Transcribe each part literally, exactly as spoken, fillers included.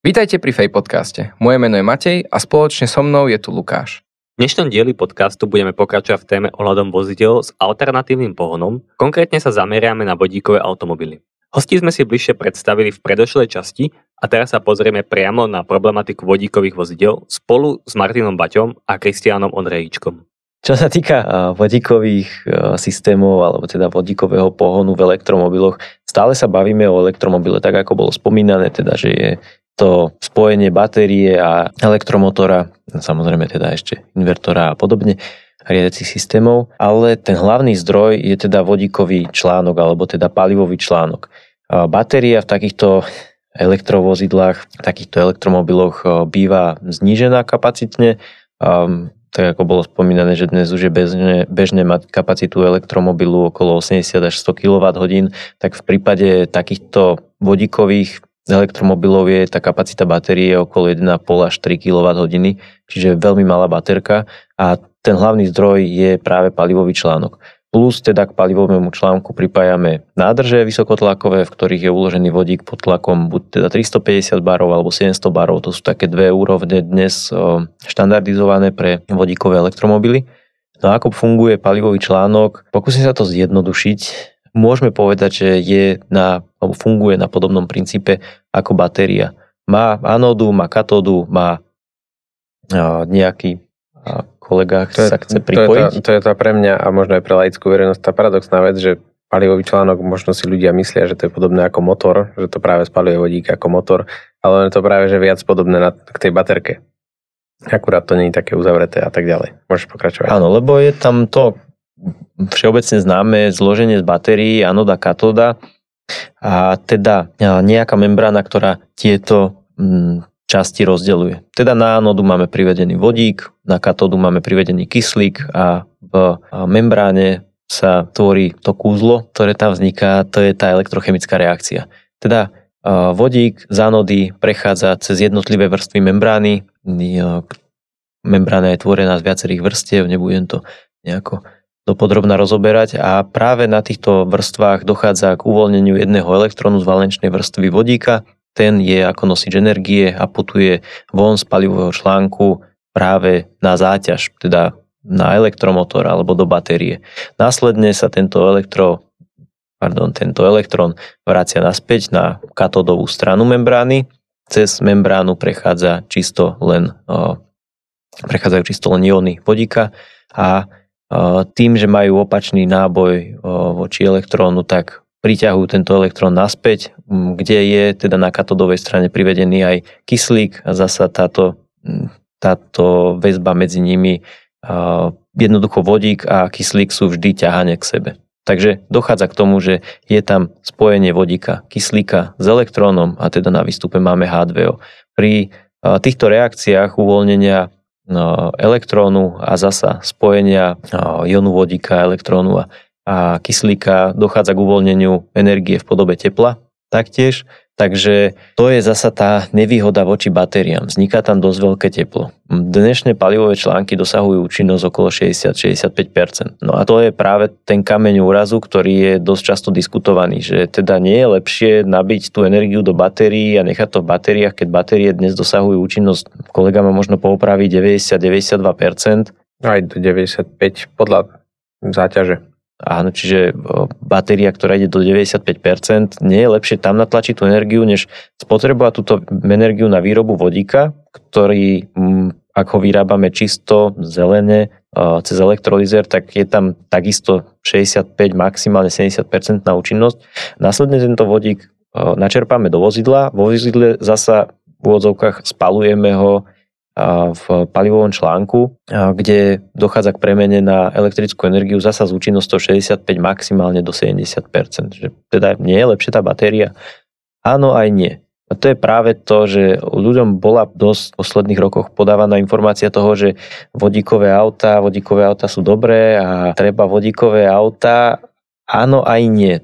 Vítajte pri Fej podcaste. Moje meno je Matej a spoločne so mnou je tu Lukáš. V dnešnom dieli podcastu budeme pokračovať v téme ohľadom vozidel s alternatívnym pohonom. Konkrétne sa zameriame na vodíkové automobily. Hosti sme si bližšie predstavili v predošlej časti a teraz sa pozrieme priamo na problematiku vodíkových vozidel spolu s Martinom Baťom a Kristiánom Ondrejíčkom. Čo sa týka vodíkových systémov alebo teda vodíkového pohonu v elektromobiloch, stále sa bavíme o elektromobile, tak ako bolo spomínané, teda, že je to spojenie batérie a elektromotora, samozrejme teda ešte invertora a podobne, riadiacich systémov, ale ten hlavný zdroj je teda vodíkový článok alebo teda palivový článok. Batéria v takýchto elektrovozidlách, v takýchto elektromobiloch býva znížená kapacitne, tak ako bolo spomínané, že dnes už je bežné, bežné mať kapacitu elektromobilu okolo osemdesiat až sto kilowatthodín, tak v prípade takýchto vodíkových elektromobilov je tá kapacita batérie okolo jeden a pol až tri kilowatthodiny, čiže veľmi malá baterka a ten hlavný zdroj je práve palivový článok. Plus teda k palivovému článku pripájame nádrže vysokotlakové, v ktorých je uložený vodík pod tlakom buď teda tristopäťdesiat barov alebo sedemsto barov, to sú také dve úrovne dnes štandardizované pre vodíkové elektromobily. No a ako funguje palivový článok? Pokúsim sa to zjednodušiť. Môžeme povedať, že je na, alebo funguje na podobnom princípe ako batéria. Má anódu, má katódu, má nejaký kolega to je, sa chce To je, pripojiť. tá, to je tá pre mňa a možno aj pre laickú verejnosť tá paradoxná vec, že palivový článok, možno si ľudia myslia, že to je podobné ako motor, že to práve spaluje vodík ako motor, ale je to práve že viac podobné na, k tej baterke. Akurát to nie je také uzavreté a tak ďalej. Môžeš pokračovať. Áno, lebo je tam to všeobecne známe zloženie z batérií, anoda, katóda a teda nejaká membrána, ktorá tieto časti rozdeľuje. Teda na anodu máme privedený vodík, na katódu máme privedený kyslík a v membráne sa tvorí to kúzlo, ktoré tam vzniká, to je tá elektrochemická reakcia. Teda vodík z anody prechádza cez jednotlivé vrstvy membrány. Membrána je tvorená z viacerých vrstiev, nebudem to nejako dopodrobna rozoberať a práve na týchto vrstvách dochádza k uvoľneniu jedného elektrónu z valenčnej vrstvy vodíka. Ten je ako nosič energie a putuje von z palivového článku práve na záťaž, teda na elektromotor alebo do batérie. Následne sa tento elektro, pardon, tento elektrón vracia naspäť na katódovú stranu membrány. Cez membránu prechádza čisto len, prechádzajú čisto len ióny vodíka a tým, že majú opačný náboj voči elektrónu, tak priťahujú tento elektrón naspäť, kde je teda na katodovej strane privedený aj kyslík a zasa táto, táto väzba medzi nimi, jednoducho vodík a kyslík sú vždy ťahanie k sebe. Takže dochádza k tomu, že je tam spojenie vodíka, kyslíka s elektrónom a teda na výstupe máme há dve ó. Pri týchto reakciách uvoľnenia elektrónu a zasa spojenia ionu vodíka, elektrónu a, a kyslíka dochádza k uvoľneniu energie v podobe tepla taktiež. Takže to je zasa tá nevýhoda voči batériám. Vzniká tam dosť veľké teplo. Dnešné palivové články dosahujú účinnosť okolo šesťdesiat až šesťdesiatpäť percent. No a to je práve ten kameň úrazu, ktorý je dosť často diskutovaný, že teda nie je lepšie nabiť tú energiu do batérií a nechať to v batériách, keď batérie dnes dosahujú účinnosť, kolega ma možno poupraví, deväťdesiat až deväťdesiatdva percent. Aj do deväťdesiatpäť percent podľa záťaže. Áno, čiže batéria, ktorá ide do deväťdesiatpäť percent, nie je lepšie tam natlačiť tú energiu, než spotrebovať túto energiu na výrobu vodíka, ktorý, ak ho vyrábame čisto, zelene, cez elektrolyzer, tak je tam takisto šesťdesiatpäť, maximálne sedemdesiat percent na účinnosť. Následne tento vodík načerpáme do vozidla, vo vozidle zasa v úvodzovkách spalujeme ho v palivovom článku, kde dochádza k premene na elektrickú energiu zasa s účinnosťou šesťdesiatpäť maximálne do sedemdesiat percent. Že teda nie je lepšia tá batéria? Áno aj nie. A to je práve to, že ľuďom bola dosť v posledných rokoch podávaná informácia toho, že vodíkové autá, vodíkové autá sú dobré a treba vodíkové autá. Áno aj nie.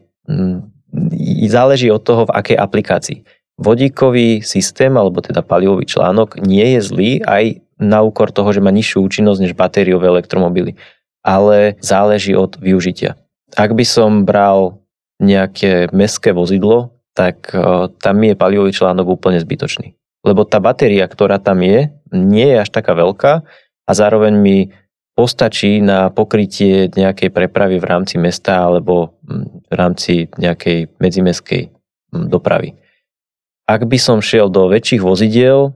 Záleží od toho, v akej aplikácii. Vodíkový systém, alebo teda palivový článok, nie je zlý aj na úkor toho, že má nižšiu účinnosť než batériové elektromobily. Ale záleží od využitia. Ak by som bral nejaké mestské vozidlo, tak tam je palivový článok úplne zbytočný. lebo tá batéria, ktorá tam je, nie je až taká veľká a zároveň mi postačí na pokrytie nejakej prepravy v rámci mesta alebo v rámci nejakej medzimestskej dopravy. Ak by som šiel do väčších vozidiel,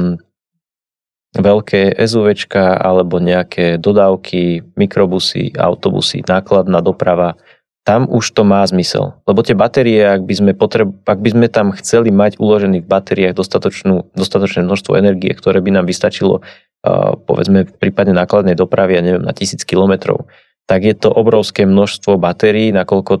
veľké SUVčka alebo nejaké dodávky, mikrobusy, autobusy, nákladná doprava, tam už to má zmysel. Lebo tie batérie, ak by sme, potreb, ak by sme tam chceli mať uložený v batériách dostatočnú, dostatočné množstvo energie, ktoré by nám vystačilo uh, povedzme v prípade nákladnej dopravy, ja neviem, na tisíc kilometrov, tak je to obrovské množstvo batérií, nakoľko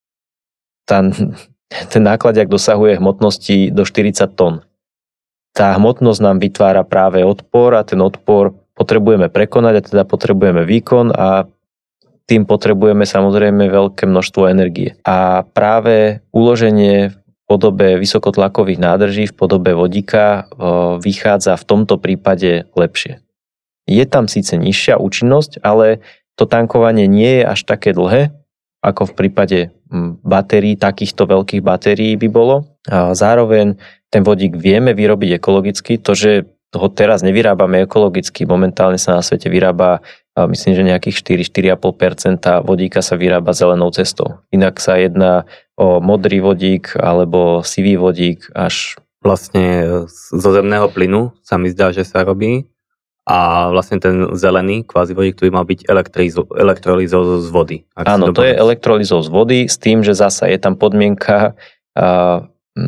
tá, ten nákladiak dosahuje hmotnosti do štyridsať tón. Tá hmotnosť nám vytvára práve odpor a ten odpor potrebujeme prekonať a teda potrebujeme výkon a tým potrebujeme samozrejme veľké množstvo energie. A práve uloženie v podobe vysokotlakových nádrží, v podobe vodíka vychádza v tomto prípade lepšie. Je tam síce nižšia účinnosť, ale to tankovanie nie je až také dlhé, ako v prípade batérií, takýchto veľkých batérií by bolo. A zároveň ten vodík vieme vyrobiť ekologicky, to, že ho teraz nevyrábame ekologicky, momentálne sa na svete vyrába, myslím, že nejakých štyri až štyri celé päť percenta vodíka sa vyrába zelenou cestou. Inak sa jedná o modrý vodík alebo sivý vodík až... Vlastne zo zemného plynu sa mi zdá, že sa robí a vlastne ten zelený kvázi vodík, ktorý mal byť elektrolýzou z vody. Áno, to je elektrolýzou z vody s tým, že zasa je tam podmienka a,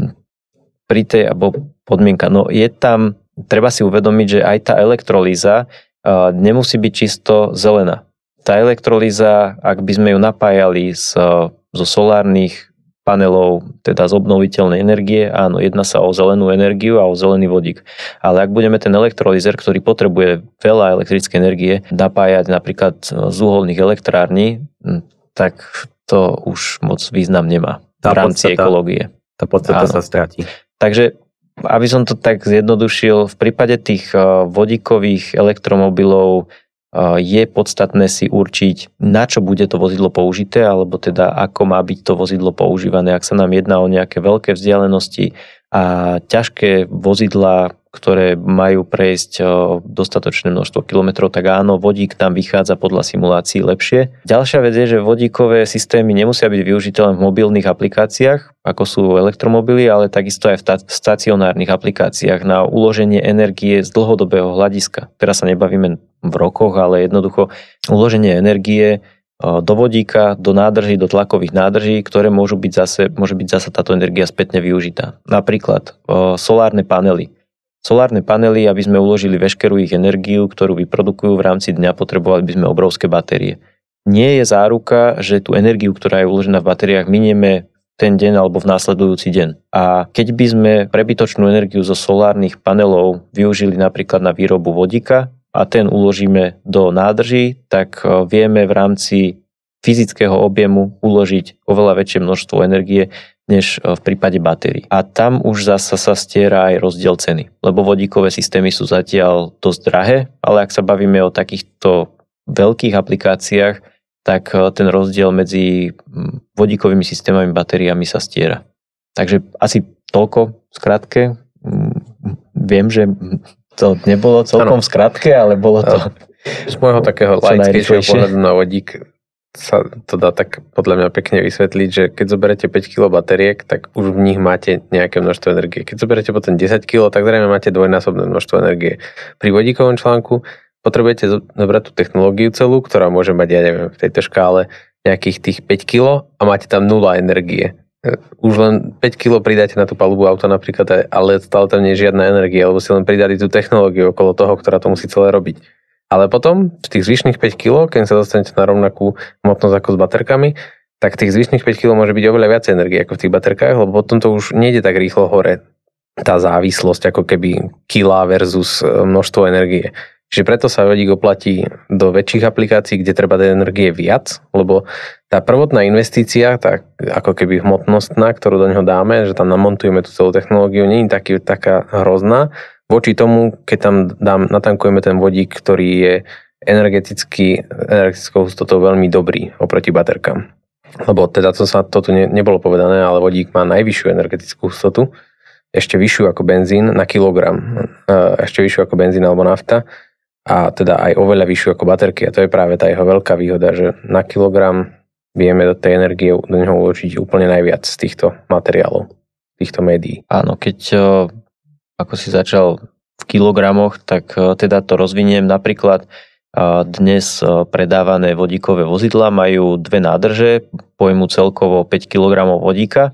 pri tej, alebo podmienka, no je tam, treba si uvedomiť, že aj tá elektrolýza a, nemusí byť čisto zelená. Tá elektrolýza, ak by sme ju napájali z, zo solárnych panelov, teda z obnoviteľnej energie, áno, jedná sa o zelenú energiu a o zelený vodík. Ale ak budeme ten elektrolýzer, ktorý potrebuje veľa elektrickej energie, napájať napríklad z uholných elektrární, tak to už moc význam nemá tá v rámci podstata, ekológie. Tá podstata sa stratí. Takže, aby som to tak zjednodušil, v prípade tých vodíkových elektromobilov je podstatné si určiť, na čo bude to vozidlo použité, alebo teda ako má byť to vozidlo používané. Ak sa nám jedná o nejaké veľké vzdialenosti a ťažké vozidlá, ktoré majú prejsť dostatočné množstvo kilometrov, tak áno, vodík tam vychádza podľa simulácií lepšie. Ďalšia vec je, že vodíkové systémy nemusia byť využité len v mobilných aplikáciách, ako sú elektromobily, ale takisto aj v stacionárnych aplikáciách na uloženie energie z dlhodobého hľadiska. Teraz sa nebavíme v rokoch, ale jednoducho uloženie energie do vodíka, do nádrží, do tlakových nádrží, ktoré môžu byť zase, môže byť zase táto energia spätne využitá. Napríklad solárne panely. Solárne panely, aby sme uložili veškerú ich energiu, ktorú vyprodukujú v rámci dňa, potrebovali by sme obrovské batérie. Nie je záruka, že tú energiu, ktorá je uložená v batériách, minieme ten deň alebo v následujúci deň. A keď by sme prebytočnú energiu zo solárnych panelov využili napríklad na výrobu vodíka a ten uložíme do nádrží, tak vieme v rámci fyzického objemu uložiť oveľa väčšie množstvo energie, než v prípade batérií. A tam už zasa sa stiera aj rozdiel ceny, lebo vodíkové systémy sú zatiaľ dosť drahé, ale ak sa bavíme o takýchto veľkých aplikáciách, tak ten rozdiel medzi vodíkovými systémami a batériami sa stiera. Takže asi toľko v skratke. Viem, že to nebolo celkom v skratke, ale bolo to... Z môjho takého laickejšieho pohľadu na vodík sa to dá tak podľa mňa pekne vysvetliť, že keď zoberete päť kilogramov batériek, tak už v nich máte nejaké množstvo energie. Keď zoberete potom desať kilogramov, tak zrejme máte dvojnásobné množstvo energie. Pri vodíkovom článku potrebujete zobrať tú technológiu celú, ktorá môže mať, ja neviem, v tejto škále nejakých tých päť kilogramov a máte tam nula energie. Už len päť kilogramov pridáte na tú palubu auta napríklad, ale stále tam nie je žiadna energia, lebo si len pridali tú technológiu okolo toho, ktorá to musí celé robiť. Ale potom v tých zvyšných päť kilogramov, keď sa dostanete na rovnakú hmotnosť ako s baterkami, tak tých zvyšných päť kilogramov môže byť oveľa viac energie ako v tých baterkách, lebo potom to už nejde tak rýchlo hore. Tá závislosť ako keby kila versus množstvo energie. Čiže preto sa vodík oplatí do väčších aplikácií, kde treba tej energie viac, lebo tá prvotná investícia, tá ako keby hmotnostná, ktorú do neho dáme, že tam namontujeme tú celú technológiu, nie je taký, taká hrozná, voči tomu, keď tam dám, natankujeme ten vodík, ktorý je energeticky, energetickou hustotou veľmi dobrý oproti baterkám. Lebo teda to sa, to tu ne, nebolo povedané, ale vodík má najvyššiu energetickú hustotu ešte vyššiu ako benzín na kilogram. Ešte vyššiu ako benzín alebo nafta. A teda aj oveľa vyššiu ako baterky. A to je práve tá jeho veľká výhoda, že na kilogram vieme do tej energie do neho uložiť úplne najviac z týchto materiálov, týchto médií. Áno, keď ako si začal v kilogramoch, tak teda to rozviniem. Napríklad dnes predávané vodíkové vozidlá majú dve nádrže, pojmu celkovo päť kilogramov vodíka.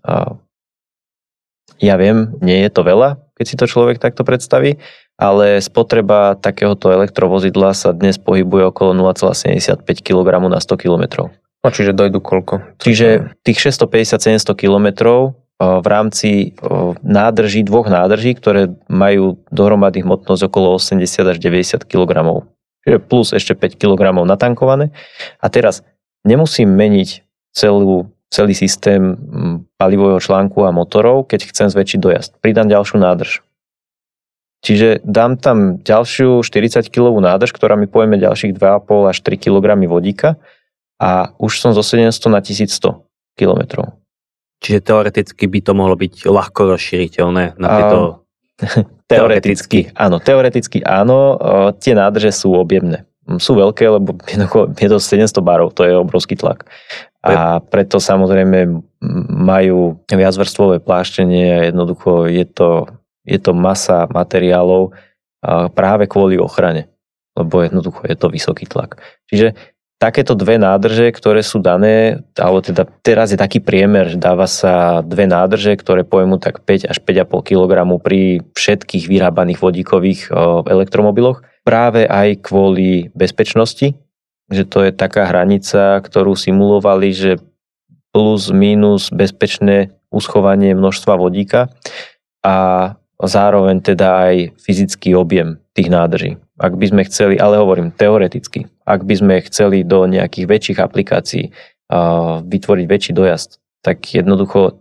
Ja viem, nie je to veľa, keď si to človek takto predstaví, ale spotreba takéhoto elektrovozidla sa dnes pohybuje okolo nula celá sedemdesiatpäť kilogramov na sto kilometrov. No, čiže dojdu koľko? Čiže tých šesťstopäťdesiat až sedemsto kilometrov v rámci nádrží, dvoch nádrží, ktoré majú dohromady hmotnosť okolo osemdesiat až deväťdesiat kilogramov. Čiže plus ešte päť kilogramov natankované. A teraz nemusím meniť celú celý systém palivového článku a motorov, keď chcem zväčšiť dojazd. Pridám ďalšiu nádrž. Čiže dám tam ďalšiu štyridsaťkilovú nádrž, ktorá mi pojme ďalších dva a pol až tri kilogramy vodíka a už som zo sedemsto na tisícsto kilometrov. Čiže teoreticky by to mohlo byť ľahko rozšíriteľné na tieto... Teoreticky, áno. Teoreticky áno. Tie nádrže sú objemné. Sú veľké, lebo je to sedemsto barov, to je obrovský tlak. A preto samozrejme majú viacvrstvové pláštenie a jednoducho je to, je to masa materiálov práve kvôli ochrane, lebo jednoducho je to vysoký tlak. Čiže takéto dve nádrže, ktoré sú dané, alebo teda teraz je taký priemer, že dáva sa dve nádrže, ktoré pojmú tak päť až päť a pol kilogramu pri všetkých vyrábaných vodíkových elektromobiloch, práve aj kvôli bezpečnosti, že to je taká hranica, ktorú simulovali, že plus minus bezpečné uschovanie množstva vodíka a zároveň teda aj fyzický objem tých nádrží. Ak by sme chceli, ale hovorím teoreticky, ak by sme chceli do nejakých väčších aplikácií uh, vytvoriť väčší dojazd, tak jednoducho,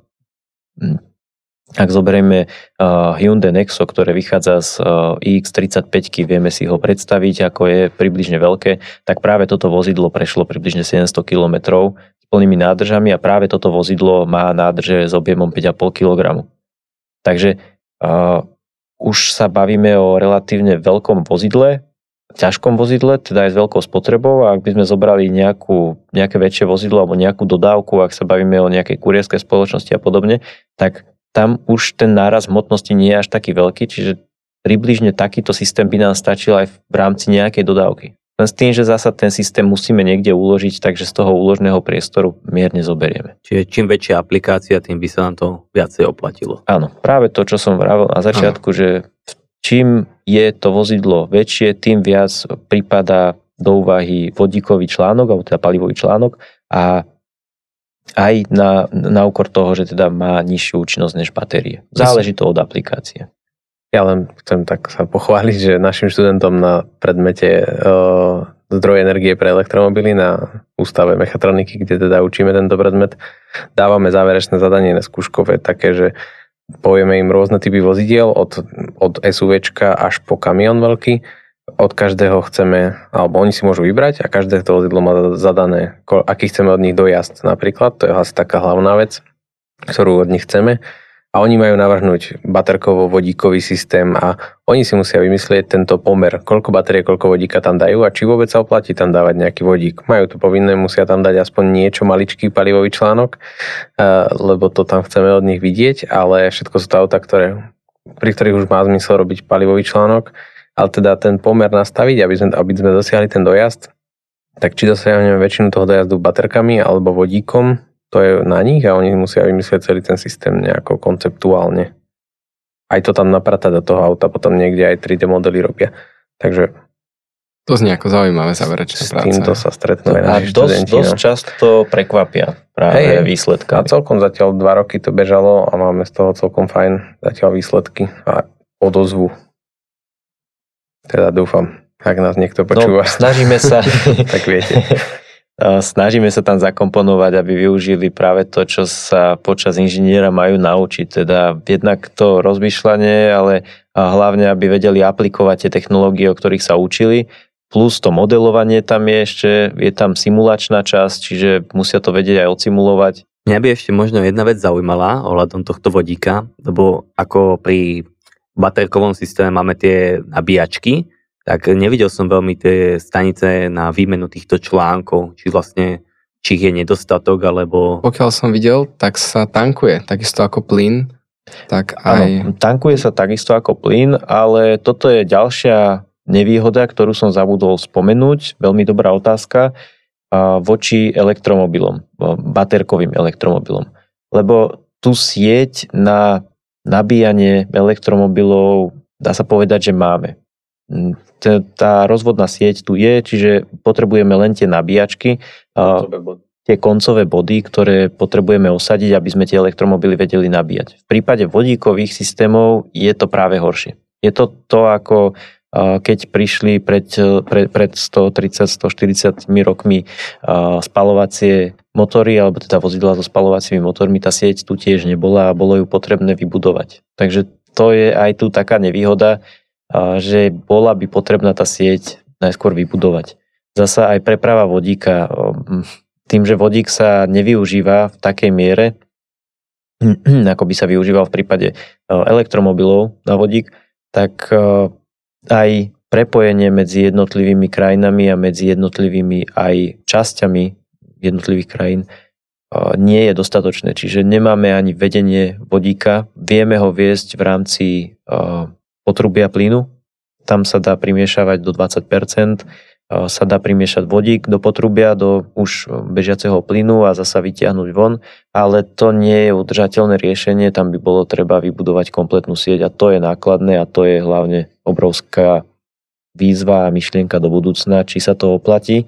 ak zoberieme uh, Hyundai Nexo, ktoré vychádza z uh, í iks tridsaťpäť, vieme si ho predstaviť, ako je približne veľké, tak práve toto vozidlo prešlo približne sedemsto kilometrov s plnými nádržami a práve toto vozidlo má nádrže s objemom päť a pol kilogramu. Takže uh, už sa bavíme o relatívne veľkom vozidle, ťažkom vozidle, teda aj s veľkou spotrebou, a ak by sme zobrali nejakú, nejaké väčšie vozidlo alebo nejakú dodávku, ak sa bavíme o nejakej kurierskej spoločnosti a podobne, tak tam už ten náraz hmotnosti nie je až taký veľký, čiže približne takýto systém by nám stačil aj v rámci nejakej dodávky. Len s tým, že zasa ten systém musíme niekde uložiť, takže z toho úložného priestoru mierne zoberieme. Čiže čím väčšia aplikácia, tým by sa nám to viacej oplatilo. Áno, práve to, čo som vravel na začiatku, Áno. že čím je to vozidlo väčšie, tým viac pripadá do úvahy vodíkový článok, alebo teda palivový článok a aj na, na úkor toho, že teda má nižšiu účinnosť než batérie. Záleží to od aplikácie. Ja len chcem tak sa pochváliť, že našim študentom na predmete uh, zdroj energie pre elektromobily na ústave mechatroniky, kde teda učíme tento predmet, dávame záverečné zadanie na skúškové také, že povieme im rôzne typy vozidiel od, od SUVčka až po kamión veľký. Od každého chceme, alebo oni si môžu vybrať a každé to vozidlo má zadané, aký chceme od nich dojazd napríklad, to je asi taká hlavná vec, ktorú od nich chceme. A oni majú navrhnúť baterkovo-vodíkový systém a oni si musia vymyslieť tento pomer, koľko batérie, koľko vodíka tam dajú a či vôbec sa oplatí tam dávať nejaký vodík. Majú to povinné, musia tam dať aspoň niečo maličký palivový článok, lebo to tam chceme od nich vidieť, ale všetko sú to autá, ktoré, pri ktorých už má zmysel robiť palivový článok, ale teda ten pomer nastaviť, aby sme, aby sme dosiahli ten dojazd, tak či dosiahneme väčšinu toho dojazdu baterkami alebo vodíkom, to je na nich a oni musia vymyslieť celý ten systém nejako konceptuálne. Aj to tam napratať do toho auta, potom niekde aj tri dé modely robia. Takže to znie ako zaujímavé záverečné práce. S týmto sa stretnú aj naši dosť, študenti. Dosť no. často prekvapia práve hey, výsledkami. A celkom zatiaľ dva roky to bežalo a máme z toho celkom fajn zatiaľ výsledky a odozvu. Teda dúfam, ak nás niekto počúva. No, snažíme sa. Tak viete. Snažíme sa tam zakomponovať, aby využili práve to, čo sa počas inžiniera majú naučiť. Teda jednak to rozmýšľanie, ale hlavne, aby vedeli aplikovať tie technológie, o ktorých sa učili. Plus to modelovanie tam je ešte, je tam simulačná časť, čiže musia to vedieť aj odsimulovať. Mňa by ešte možno jedna vec zaujímala ohľadom tohto vodíka, lebo ako pri baterkovom systéme máme tie nabíjačky, tak nevidel som veľmi tie stanice na výmenu týchto článkov, či vlastne či je nedostatok, alebo... Pokiaľ som videl, tak sa tankuje, takisto ako plyn. Tak aj... Áno, tankuje sa takisto ako plyn, ale toto je ďalšia nevýhoda, ktorú som zabudol spomenúť, veľmi dobrá otázka, voči elektromobilom, baterkovým elektromobilom. Lebo tú sieť na nabíjanie elektromobilov, dá sa povedať, že máme. Tá rozvodná sieť tu je, čiže potrebujeme len tie nabíjačky, koncové body. tie koncové body, ktoré potrebujeme osadiť, aby sme tie elektromobily vedeli nabíjať. V prípade vodíkových systémov je to práve horšie. Je to to, ako keď prišli pred, pred, pred stotridsať až stoštyridsať rokmi spalovacie motory, alebo teda vozidlá so spalovacími motormi, tá sieť tu tiež nebola a bolo ju potrebné vybudovať. Takže to je aj tu taká nevýhoda, že bola by potrebná tá sieť najskôr vybudovať. Zasa aj preprava vodíka, tým, že vodík sa nevyužíva v takej miere, ako by sa využíval v prípade elektromobilov na vodík, tak aj prepojenie medzi jednotlivými krajinami a medzi jednotlivými aj časťami jednotlivých krajín nie je dostatočné. Čiže nemáme ani vedenie vodíka, vieme ho viesť v rámci potrubia plynu, tam sa dá primiešavať do dvadsať percent, sa dá primiešať vodík do potrubia, do už bežiaceho plynu a zasa vytiahnuť von, ale to nie je udržateľné riešenie, tam by bolo treba vybudovať kompletnú sieť a to je nákladné a to je hlavne obrovská výzva a myšlienka do budúcna, či sa to oplatí,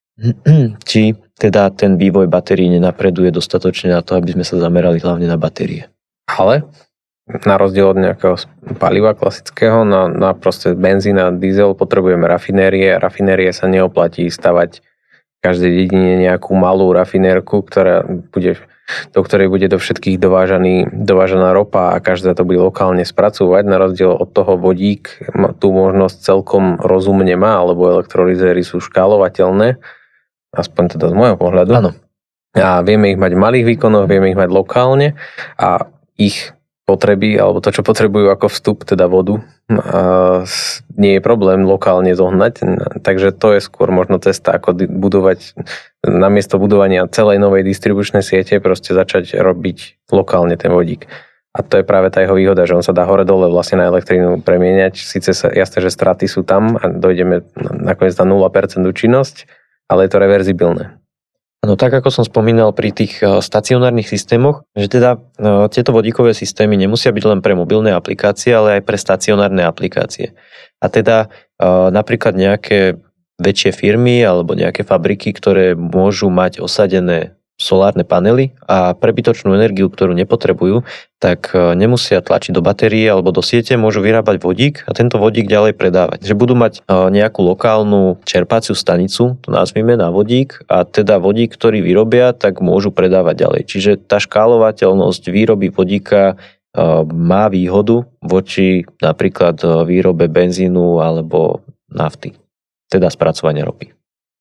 či teda ten vývoj batérií nenapreduje dostatočne na to, aby sme sa zamerali hlavne na batérie. Ale na rozdiel od nejakého paliva klasického, na, na proste benzín a diesel potrebujeme rafinérie. Rafinérie sa neoplatí stavať v každej dedine nejakú malú rafinérku, ktorá bude, do ktorej bude do všetkých dovážaný, dovážaná ropa a každá to bude lokálne spracovať. Na rozdiel od toho vodík tú možnosť celkom rozumne má, lebo elektrolyzéry sú škálovateľné, aspoň teda z môjho pohľadu. Áno. A vieme ich mať v malých výkonoch, vieme ich mať lokálne a ich potreby, alebo to, čo potrebujú ako vstup, teda vodu, a nie je problém lokálne zohnať. Takže to je skôr možno cesta, ako budovať, namiesto budovania celej novej distribučnej siete, proste začať robiť lokálne ten vodík. A to je práve tá jeho výhoda, že on sa dá hore-dole vlastne na elektrínu premieňať. Sice sa, jasné, že straty sú tam a dojdeme nakoniec na nula percent účinnosť, ale je to reverzibilné. No tak ako som spomínal pri tých stacionárnych systémoch, že teda no, tieto vodíkové systémy nemusia byť len pre mobilné aplikácie, ale aj pre stacionárne aplikácie. A teda napríklad nejaké väčšie firmy alebo nejaké fabriky, ktoré môžu mať osadené solárne panely a prebytočnú energiu, ktorú nepotrebujú, tak nemusia tlačiť do batérie alebo do siete, môžu vyrábať vodík a tento vodík ďalej predávať. Že budú mať nejakú lokálnu čerpaciu stanicu, to nazvime na vodík, a teda vodík, ktorý vyrobia, tak môžu predávať ďalej. Čiže tá škálovateľnosť výroby vodíka má výhodu voči napríklad výrobe benzínu alebo nafty, teda spracovania ropy.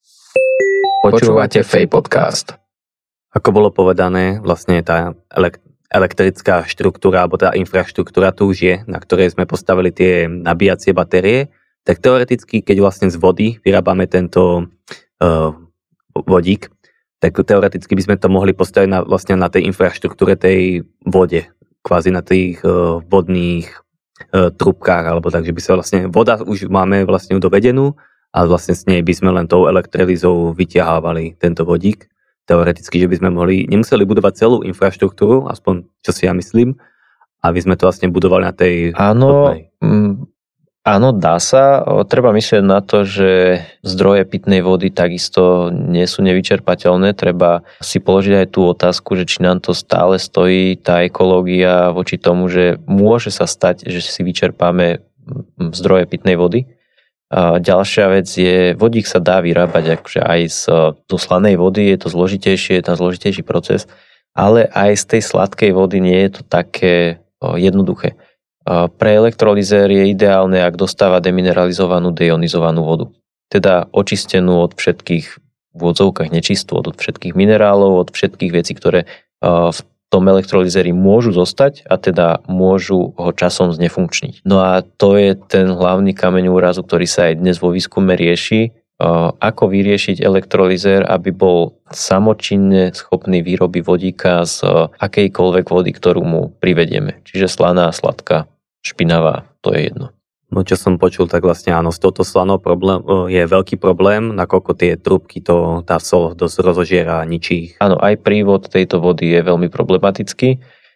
Počúvate Fej podcast. Ako bolo povedané, vlastne tá elektrická štruktúra alebo tá infraštruktúra tu už je, na ktorej sme postavili tie nabíjacie batérie, tak teoreticky, keď vlastne z vody vyrábame tento uh, vodík, tak teoreticky by sme to mohli postaviť na, vlastne na tej infraštruktúre tej vode, kvázi na tých uh, vodných uh, trubkách, alebo takže by sa vlastne, voda už máme vlastne dovedenú a vlastne s nej by sme len tou elektrolýzou vyťahávali tento vodík. Teoreticky, že by sme mohli, nemuseli budovať celú infraštruktúru, aspoň čo si ja myslím, aby sme to vlastne budovali na tej... Áno, m, áno, dá sa. O, treba myslieť na to, že zdroje pitnej vody takisto nie sú nevyčerpateľné. Treba si položiť aj tú otázku, že či nám to stále stojí, tá ekológia voči tomu, že môže sa stať, že si vyčerpáme zdroje pitnej vody. A ďalšia vec je, vodík sa dá vyrábať akože aj z, zo slanej vody, je to zložitejšie, je to zložitejší proces, ale aj z tej sladkej vody nie je to také o, jednoduché. A pre elektrolyzér je ideálne, ak dostáva demineralizovanú, deionizovanú vodu. Teda očistenú od všetkých v odzovkách nečistôt, od všetkých minerálov, od všetkých vecí, ktoré v tom elektrolyzeri môžu zostať a teda môžu ho časom znefunkčniť. No a to je ten hlavný kameň úrazu, ktorý sa aj dnes vo výskume rieši. Ako vyriešiť elektrolyzer, aby bol samočinne schopný výroby vodíka z akejkoľvek vody, ktorú mu privedieme. Čiže slaná, sladká, špinavá, to je jedno. No čo som počul, tak vlastne áno, s touto slanou problém, je veľký problém, nakoľko tie trúbky to tá sol dosť rozožiera a ničí ich. Áno, aj prívod tejto vody je veľmi problematický.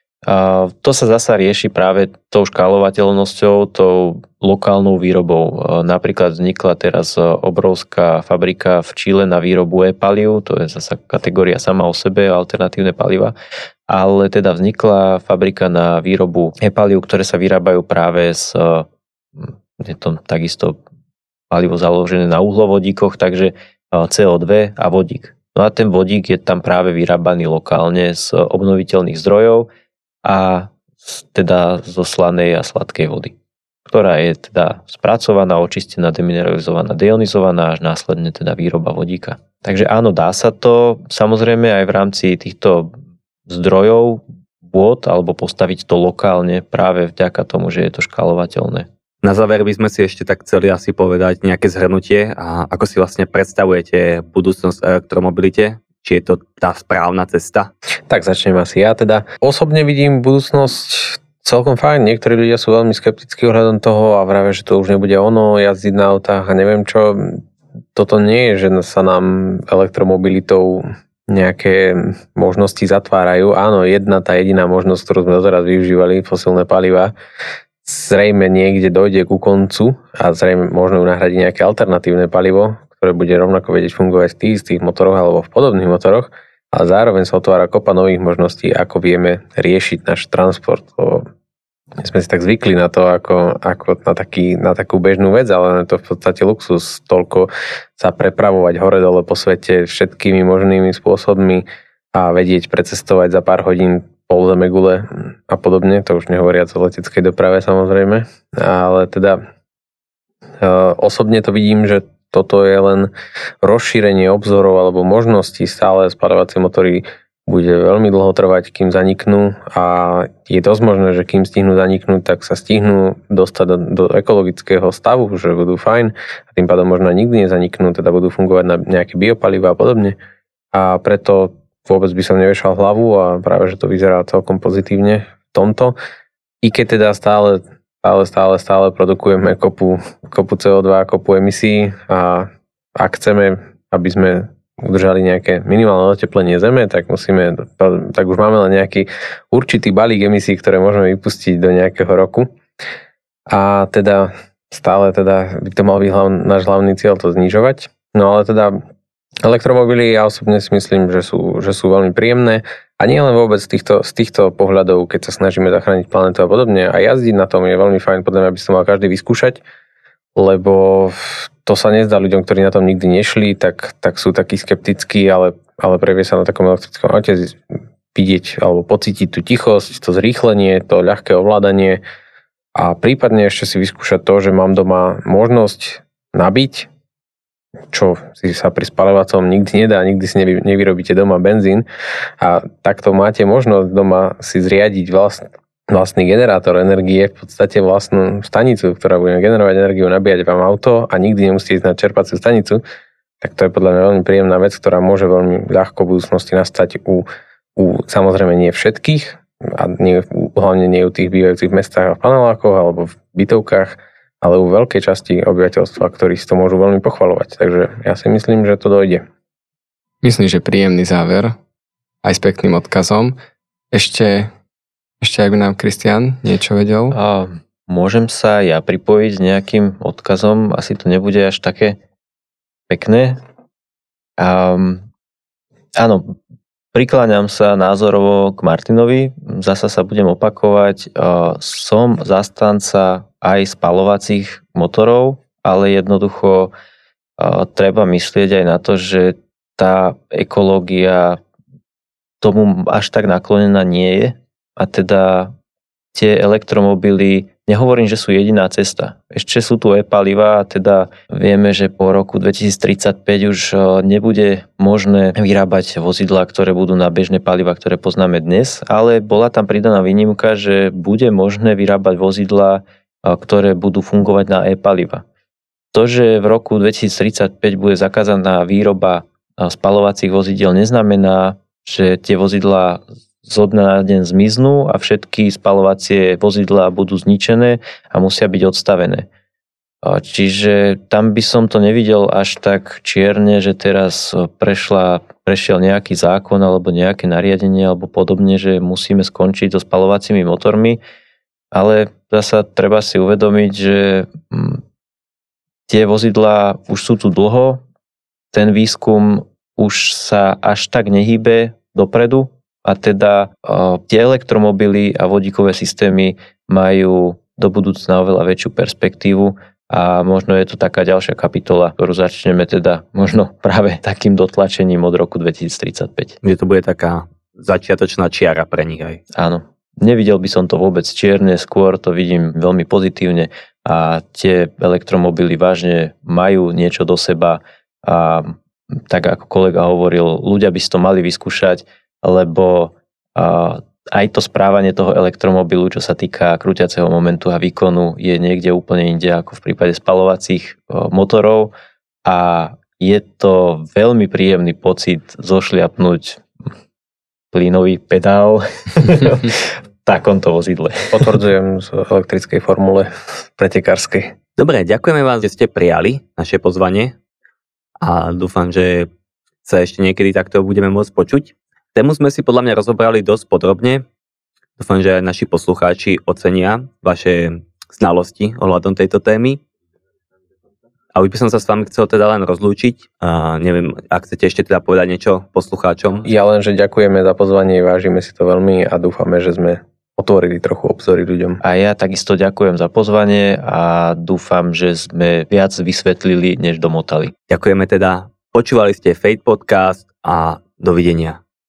A to sa zasa rieši práve tou škálovateľnosťou, tou lokálnou výrobou. Napríklad vznikla teraz obrovská fabrika v Čile na výrobu e-palív, to je zasa kategória sama o sebe, alternatívne paliva, ale teda vznikla fabrika na výrobu e-palív, ktoré sa vyrábajú práve z je to takisto palivo založené na uhlovodíkoch, takže cé ó dva a vodík. No a ten vodík je tam práve vyrábaný lokálne z obnoviteľných zdrojov a teda zo slanej a sladkej vody, ktorá je teda spracovaná, očistená, demineralizovaná, deionizovaná až následne teda výroba vodíka. Takže áno, dá sa to samozrejme aj v rámci týchto zdrojov vôd alebo postaviť to lokálne práve vďaka tomu, že je to škálovateľné. Na záver by sme si ešte tak chceli asi povedať nejaké zhrnutie a ako si vlastne predstavujete budúcnosť elektromobilite? Či je to tá správna cesta? Tak začnem asi ja teda. Osobne vidím budúcnosť celkom fajn. Niektorí ľudia sú veľmi skeptickí ohľadom toho a vravia, že to už nebude ono, jazdiť na autách a neviem čo. Toto nie je, že sa nám elektromobilitou nejaké možnosti zatvárajú. Áno, jedna tá jediná možnosť, ktorú sme doteraz využívali, fosilné paliva, zrejme niekde dojde ku koncu a zrejme možno ju nahradiť nejaké alternatívne palivo, ktoré bude rovnako vedieť fungovať v tých istých motoroch alebo v podobných motoroch, ale zároveň sa otvára kopa nových možností, ako vieme riešiť náš transport. My sme si tak zvykli na to, ako, ako na, taký, na takú bežnú vec, ale je to v podstate luxus, toľko sa prepravovať hore-dole po svete všetkými možnými spôsobmi a vedieť precestovať za pár hodín pol zemegule a podobne, to už nehovoriac o leteckej doprave samozrejme, ale teda e, osobne to vidím, že toto je len rozšírenie obzorov alebo možností. Stále spaľovacie motory bude veľmi dlho trvať, kým zaniknú a je dosť možné, že kým stihnú zaniknúť, tak sa stihnú dostať do, do ekologického stavu, že budú fajn a tým pádom možno nikdy nezaniknú, teda budú fungovať na nejaké biopaliva a podobne a preto vôbec by som nevešal hlavu a práve, že to vyzerá celkom pozitívne v tomto. I keď teda stále, stále, stále, stále produkujeme kopu, kopu cé ó dva, kopu emisí a ak chceme, aby sme udržali nejaké minimálne oteplenie Zeme, tak musíme, tak už máme len nejaký určitý balík emisí, ktoré môžeme vypustiť do nejakého roku. A teda stále teda by to mal byť hlavn, náš hlavný cieľ to znižovať. No ale teda elektromobily ja osobne si myslím, že sú, že sú veľmi príjemné a nie len vôbec z týchto, z týchto pohľadov, keď sa snažíme zachrániť planetu a podobne a jazdiť na tom je veľmi fajn, podľa mňa by si to mal každý vyskúšať, lebo to sa nezdá ľuďom, ktorí na tom nikdy nešli, tak, tak sú takí skeptickí, ale, ale previe sa na takom elektrickom aute vidieť alebo pocítiť tú tichosť, to zrýchlenie, to ľahké ovládanie a prípadne ešte si vyskúšať to, že mám doma možnosť nabiť, čo si sa pri spaľovacom nikdy nedá, nikdy si nevy, nevyrobíte doma benzín a takto máte možnosť doma si zriadiť vlast, vlastný generátor energie, v podstate vlastnú stanicu, ktorá bude generovať energiu, nabíjať vám auto a nikdy nemusíte ísť na čerpaciu stanicu, tak to je podľa mňa veľmi príjemná vec, ktorá môže veľmi ľahko v budúcnosti nastať u, u samozrejme nie všetkých a nie, hlavne nie u tých bývajúcich v mestách a v panelákoch alebo v bytovkách, ale u veľkej časti obyvateľstva, ktorí si to môžu veľmi pochvaľovať. Takže ja si myslím, že to dojde. Myslím, že príjemný záver, aj s pekným odkazom. Ešte, ešte ak by nám Kristián niečo vedel? A môžem sa ja pripojiť s nejakým odkazom, asi to nebude až také pekné. Um, áno, prikláňam sa názorovo k Martinovi, zasa sa budem opakovať, uh, som zastanca aj spaľovacích motorov, ale jednoducho uh, treba myslieť aj na to, že tá ekológia tomu až tak naklonená nie je a teda tie elektromobily nehovorím, že sú jediná cesta. Ešte sú tu e-paliva, teda vieme, že po roku dvetisíctridsaťpäť už nebude možné vyrábať vozidlá, ktoré budú na bežné paliva, ktoré poznáme dnes, ale bola tam pridaná výnimka, že bude možné vyrábať vozidlá, ktoré budú fungovať na e-paliva. To, že v roku dvetisíctridsaťpäť bude zakázaná výroba spaľovacích vozidiel, neznamená, že tie vozidlá zo dňa na deň zmiznú a všetky spaľovacie vozidlá budú zničené a musia byť odstavené. Čiže tam by som to nevidel až tak čierne, že teraz prešla, prešiel nejaký zákon alebo nejaké nariadenie alebo podobne, že musíme skončiť so spaľovacími motormi, ale zasa treba si uvedomiť, že tie vozidlá už sú tu dlho, ten výskum už sa až tak nehýbe dopredu, a teda uh, tie elektromobily a vodíkové systémy majú do budúcna oveľa väčšiu perspektívu a možno je to taká ďalšia kapitola, ktorú začneme teda možno práve takým dotlačením od roku dvetisíctridsaťpäť. Že to bude taká začiatočná čiara pre nich aj. Áno. Nevidel by som to vôbec čierne, skôr to vidím veľmi pozitívne a tie elektromobily vážne majú niečo do seba a tak ako kolega hovoril, ľudia by si to mali vyskúšať, lebo uh, aj to správanie toho elektromobilu, čo sa týka krúťaceho momentu a výkonu, je niekde úplne inde ako v prípade spaľovacích uh, motorov a je to veľmi príjemný pocit zošliapnúť plynový pedál v takomto vozidle. Potvrdzujem z elektrickej formule pretekárskej. Dobre, ďakujeme vám, že ste prijali naše pozvanie a dúfam, že sa ešte niekedy takto budeme môcť počuť. Tému sme si podľa mňa rozobrali dosť podrobne. Dúfam, že aj naši poslucháči ocenia vaše znalosti ohľadom tejto témy. A už by som sa s vami chcel teda len rozlúčiť. A neviem, ak chcete ešte teda povedať niečo poslucháčom. Ja len, že ďakujeme za pozvanie, vážime si to veľmi a dúfame, že sme otvorili trochu obzory ľuďom. A ja takisto ďakujem za pozvanie a dúfam, že sme viac vysvetlili, než domotali. Ďakujeme teda. Počúvali ste Fate Podcast a dovidenia.